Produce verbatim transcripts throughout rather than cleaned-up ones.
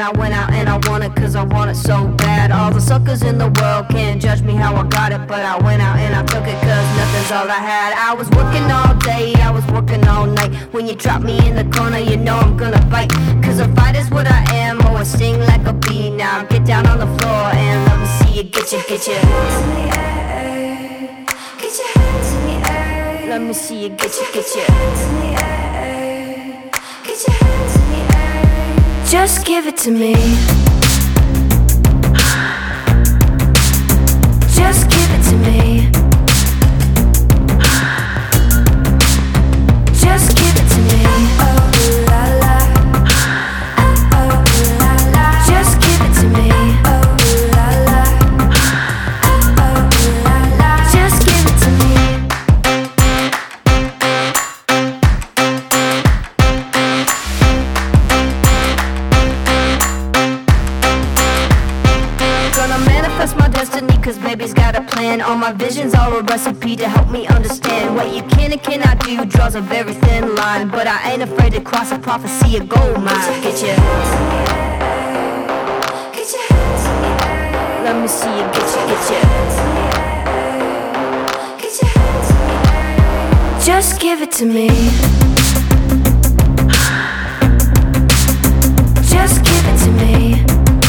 I went out and I won it cause I want it so bad. All the suckers in the world can't judge me how I got it, but I went out and I took it cause nothing's all I had. I was working all day, I was working all night. When you drop me in the corner, you know I'm gonna bite. Cause a fight is what I am, oh I sting like a bee. Now get down on the floor and let me see you get you, get you. Get your hands in the air. Let me see you get you, get you. Get your hands in the air. Just give it to me. Just give it to me. Just give it to me. Oh la la. Oh la la. Just give it to me. Oh la la. Oh la la. Just give it to me. Gonna manifest my destiny cause baby's got a plan. All my visions are a recipe to help me understand what you can and cannot do. Draws a very thin line, but I ain't afraid to cross a prophecy, a gold mine. Get you. Get your hands in the air. Let me see you get you, get you. Get your hands in the air. Just give it to me. Just give it to me.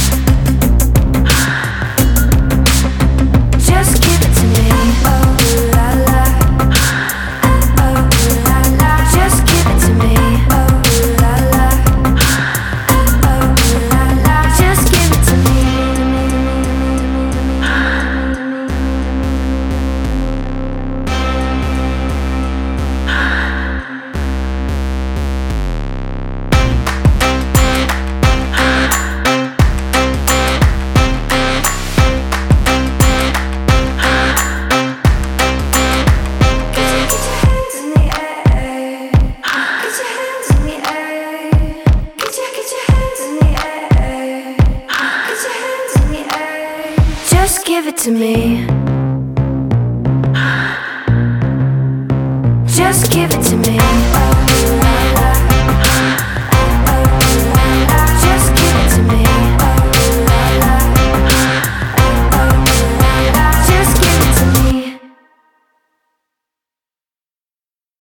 Just give it to me. Oh la la. Oh la la. Just give it to me. Oh la la. Oh la la. Just give it to me. Just give it to me. Just give it to me.